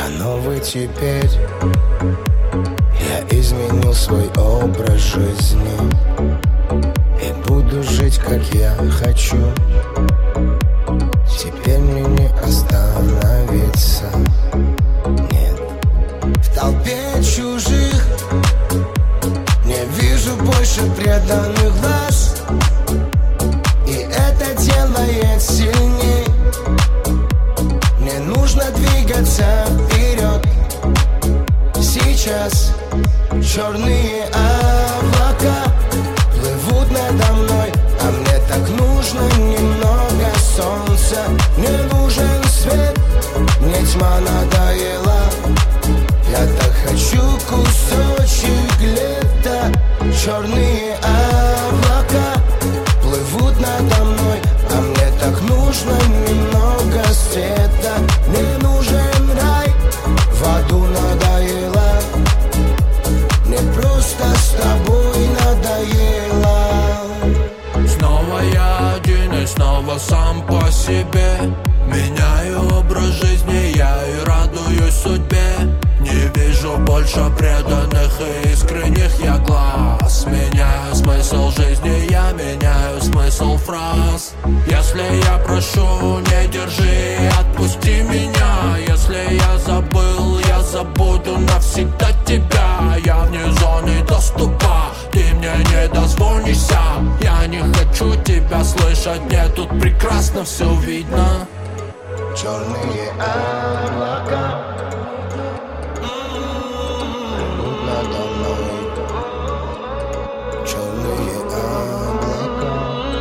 я новый теперь. Я изменил свой образ жизни и буду жить, как я хочу. Теперь мне не остановиться. Нет. В толпе чужих не вижу больше преданных глаз, и это делает сильней. Мне нужно двигаться вперед. Сейчас черные облака плывут надо мной, а мне так нужно немного солнца. Мне нужен свет, мне тьма надоела. Я так хочу кусочек лета. Черные облака плывут надо мной, а мне так нужно немного света. Мне нужен рай, в аду надоело. Мне просто с тобой надоело. Снова я один и снова сам по себе. Меняю образ жизни я и радуюсь судьбе. Не вижу больше преданных и искренних я глаз. Меняю смысл жизни, я меняю смысл фраз. Если я прошу, не держи, отпусти меня. Если я забыл, я забуду навсегда тебя. Я вне зоны доступа, ты мне не дозвонишься. Я не хочу тебя слышать, мне тут прекрасно все видно. Черные облака плывут надо мной. Черные облака.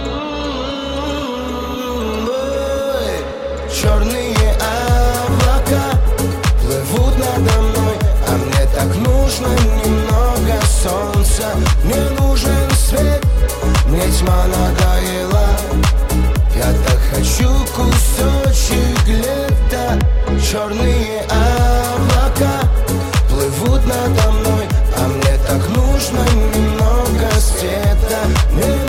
Черные облака плывут надо мной, а мне так нужно немного солнца. Мне нужен свет, мне тьма надоела. Я так хочу кусочек лета. Черные облака плывут надо мной, а мне так нужно немного света. Мне